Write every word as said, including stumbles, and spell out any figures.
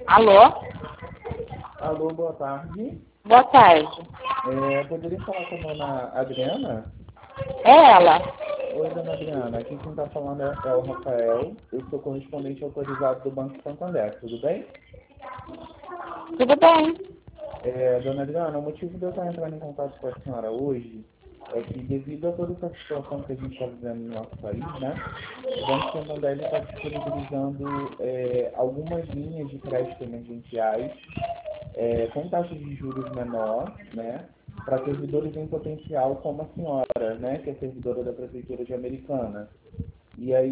Alô? Alô, boa tarde. Boa tarde. É, poderia falar com a dona Adriana? É ela? Oi, dona Adriana. Aqui quem está falando é, é o Rafael. Eu sou correspondente autorizado do Banco Santander. Tudo bem? Tudo bem? É, dona Adriana, o motivo de eu estar entrando em contato com a senhora hoje é que, devido a toda essa situação que a gente está vivendo no nosso país, né? O Banco Santander está disponibilizando é, algumas linhas de crédito emergenciais é, com taxas de juros menor, né, para servidores em potencial como a senhora, né, que é servidora da Prefeitura de Americana. E aí